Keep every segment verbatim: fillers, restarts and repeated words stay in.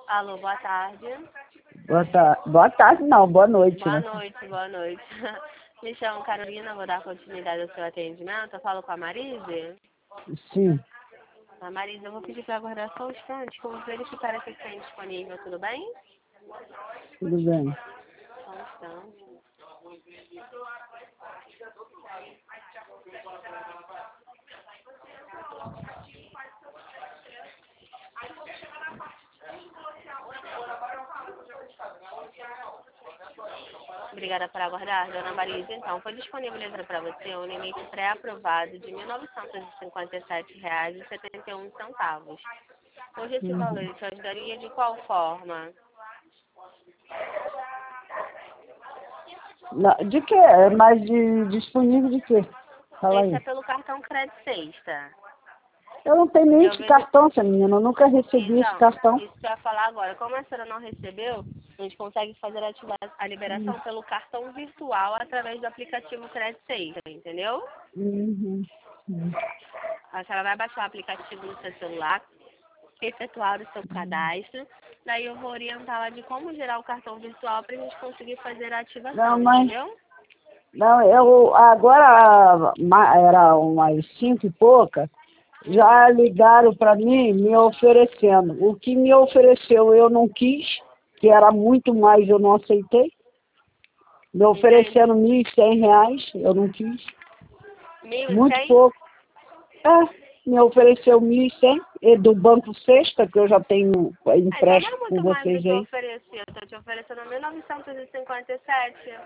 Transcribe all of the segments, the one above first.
Alô, boa tarde. Boa, ta... boa tarde, não, boa noite. Boa né? noite, boa noite. Me chamo Carolina, vou dar continuidade ao seu atendimento. Eu falo com a Marise? Sim, A Marise, eu vou pedir para aguardar só um instante, que eu vou verificar se está disponível, tudo bem? tudo bem. Só um instante. Obrigada por aguardar, dona Marise. Então, foi disponibilizado para você um limite pré-aprovado de mil novecentos e cinquenta e sete reais e setenta e um centavos. Hoje esse valor Uhum. te ajudaria de qual forma? Não, de que? É mais de disponível de quê? Fala Esse aí. é pelo cartão Crédito Sexta. Eu não tenho nem Eu esse vejo. cartão, essa menina. Eu nunca recebi esse Então, cartão. isso que eu ia falar agora. Como a senhora não recebeu, a gente consegue fazer ativar a liberação pelo cartão virtual através do aplicativo Crédito Sexta, entendeu? Uhum. Uhum. A senhora vai baixar o aplicativo no seu celular, efetuar o seu cadastro, daí eu vou orientá-la de como gerar o cartão virtual para a gente conseguir fazer a Não, ativação, mas... entendeu? Não, eu... Agora ma- era umas cinco e pouca. Já Hum, ligaram para mim me oferecendo. O que me ofereceu eu não quis, que era muito mais, eu não aceitei. Me entende? oferecendo mil e cem reais, eu não quis. Mil e Muito cem? pouco. É, me ofereceu mil e cem, e do Banco Sexta, que eu já tenho Ah, então não empréstimo é com muito mais do vocês que eu aí. ofereci. Eu estou te oferecendo mil novecentos e cinquenta e sete.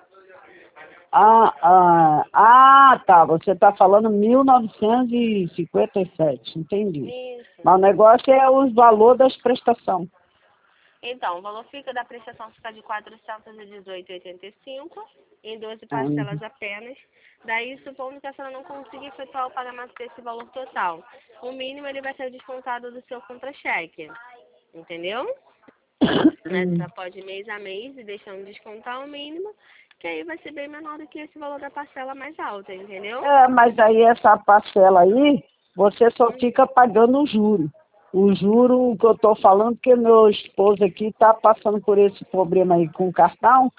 Ah, ah, ah, tá, você está falando mil novecentos e cinquenta e sete, entendi. Isso. Mas o negócio é os valores das prestações. Então, o valor fica da prestação fica de quatrocentos e dezoito reais e oitenta e cinco centavos em doze Uhum. parcelas apenas. Daí, supondo que a senhora não consiga efetuar o pagamento desse valor total, o mínimo ele vai ser descontado do seu contra-cheque. Entendeu? Né? Você já pode ir mês a mês e deixando descontar o mínimo, que aí vai ser bem menor do que esse valor da parcela mais alta, entendeu? É, mas aí essa parcela aí, você só Hum, fica pagando o juro. O juro que eu estou falando, que meu esposo aqui está passando por esse problema aí com o cartão,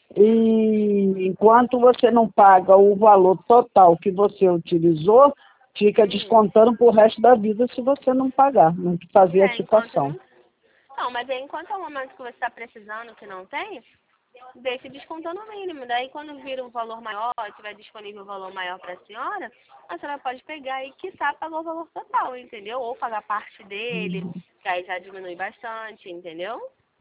e enquanto você não paga o valor total que você utilizou, fica hum. descontando pro resto da vida se você não pagar, não fazer a É, enquanto quitação. não. Não, mas aí enquanto é o momento que você está precisando, que não tem, deixe descontando o mínimo. Daí, quando vir um valor maior, tiver disponível um valor maior para a senhora, a senhora pode pegar e, quiçá, pagar o valor total, entendeu? Ou pagar parte dele, que aí já diminui bastante, entendeu?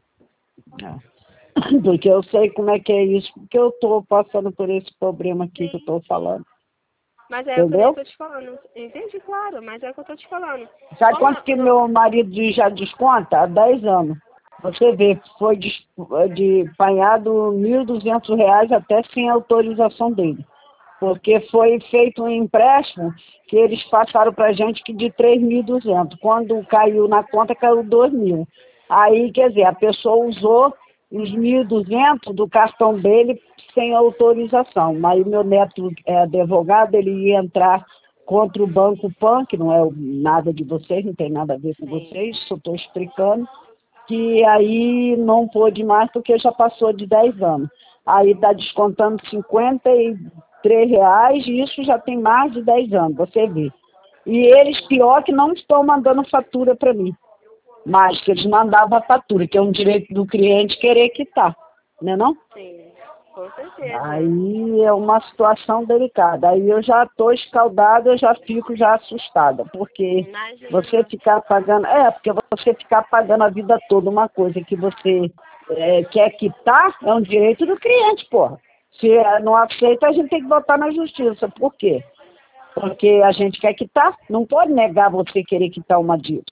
É. Porque eu sei como é que é isso, porque eu estou passando por esse problema aqui que eu Sim, estou sim. falando. Mas é o que eu Entendeu? tô te falando. Entendi, claro, mas é o que eu tô te falando. Sabe Como quanto que eu não... meu marido já desconta? Há dez anos. Você vê, foi de, de apanhado mil e duzentos reais até sem autorização dele. Porque foi feito um empréstimo que eles passaram para a gente que de três mil e duzentos. Quando caiu na conta, caiu dois mil. Aí, quer dizer, a pessoa usou os mil e duzentos do cartão dele sem autorização. Aí meu neto é advogado, ele ia entrar contra o Banco Pan, que não é nada de vocês, não tem nada a ver com Sim. vocês, só estou explicando, que aí não pôde mais porque já passou de dez anos. Aí está descontando cinquenta e três reais e isso já tem mais de dez anos, você vê. E eles, Uhum. pior que não estão mandando fatura para mim, mas que eles mandavam a fatura, que é um direito do cliente querer quitar, né não? Sim, com certeza. Aí é uma situação delicada. Aí eu já estou escaldada, eu já fico já assustada, porque você Imagina. ficar pagando, é, porque você ficar pagando a vida toda uma coisa que você é, quer quitar, é um direito do cliente, porra. Se é, não aceita, a gente tem que botar na justiça. Por quê? Porque a gente quer quitar, não pode negar você querer quitar uma dívida.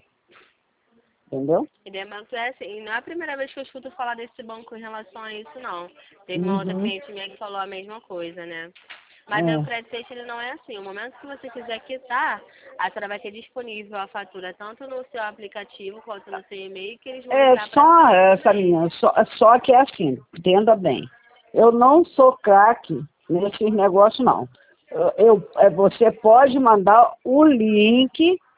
Entendeu? E demais é assim, e não é a primeira vez que eu escuto falar desse banco em relação a isso, não. Teve uma outra Uhum. cliente minha que falou a mesma coisa, né? Mas aí o É. Credit Safe, ele não é assim. O momento que você quiser quitar, a senhora vai ter disponível a fatura tanto no seu aplicativo quanto no seu e-mail, que eles vão É enviar para a só senhora essa também. minha, só, só que é assim, entenda bem. Eu não sou craque nesses negócios, não. Eu, eu- é, você pode mandar o link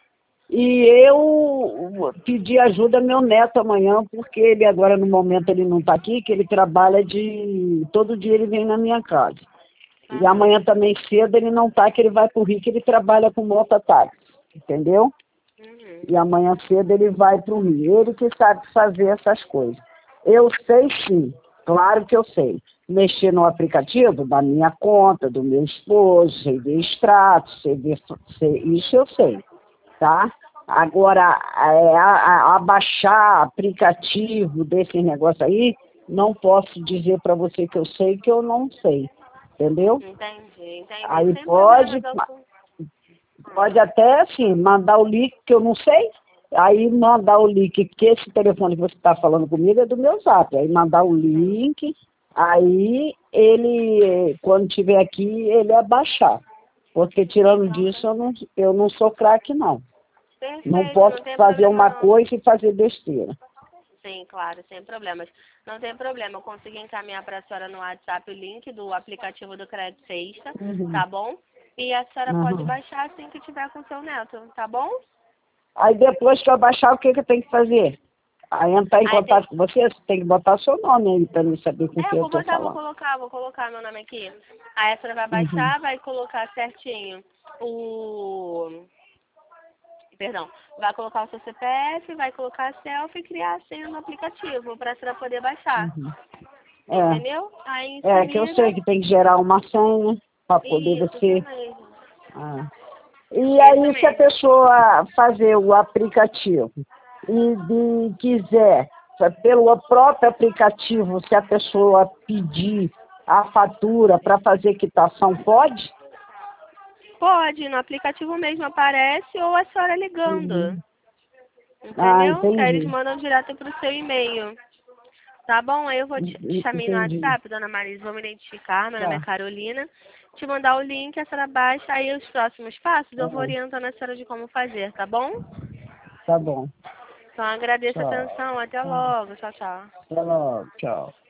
E eu pedi ajuda ao meu neto amanhã, porque ele agora, no momento, ele não está aqui, que ele trabalha de... Todo dia ele vem na minha casa. E Uhum. amanhã também cedo ele não está, que ele vai para o Rio, que ele trabalha com mototáxi, entendeu? Uhum. E amanhã cedo ele vai para o Rio. Ele que sabe fazer essas coisas. Eu sei sim, claro que eu sei. Mexer no aplicativo da minha conta, do meu esposo, sei ver extrato, sei ver... Sei, isso eu sei. Tá? Agora, é, a, a, abaixar aplicativo desse negócio aí, não posso dizer para você que eu sei que eu não sei, entendeu? Entendi, entendi. Aí Sem pode, problemas, eu... pode até, assim, mandar o link que eu não sei, aí mandar o link, que esse telefone que você está falando comigo é do meu zap, aí mandar o link, aí ele, quando tiver aqui, ele abaixar. Porque tirando disso, eu não, eu não sou craque, não. Não Perfeito, posso não tem fazer problema uma não. coisa e fazer besteira. Sim, claro, sem problemas. Não tem problema, eu consegui encaminhar para a senhora no WhatsApp o link do aplicativo do Crédito Sexta, Uhum. tá bom? E a senhora pode Uhum. baixar assim que tiver com seu neto, tá bom? Aí depois que eu baixar, o que, que eu tenho que fazer? Aí entrar em Aí tem... contato com você, você tem que botar seu nome aí para eu saber com É, quem eu eu vou estou botar, vou falando. colocar, vou colocar meu nome aqui. Aí a senhora vai Uhum. baixar, vai colocar certinho o... Perdão, vai colocar o seu C P F, vai colocar a selfie e criar a senha no aplicativo para a senhora poder baixar. Uhum. Entendeu? Aí em É, é que eu seguida, sei que tem que gerar uma senha para poder isso, isso você... mesmo. Ah. E Isso aí, se a mesmo. pessoa fazer o aplicativo e de, quiser, pelo próprio aplicativo, se a pessoa pedir a fatura para fazer quitação, pode? Pode, no aplicativo mesmo aparece ou a senhora ligando. Uhum. Ah, Entendeu? Que aí eles entendi. mandam direto pro seu e-mail. Tá bom? Aí eu vou te, te chamar no Entendi. WhatsApp, dona Marisa, vou me identificar, meu nome é Tá, Carolina. Te mandar o link, a senhora baixa, aí os próximos passos eu vou tá, orientando a senhora de como fazer, tá bom? tá bom. Então agradeço a Tchau. atenção, até Tá. logo, tchau, tchau. Até logo. Tchau.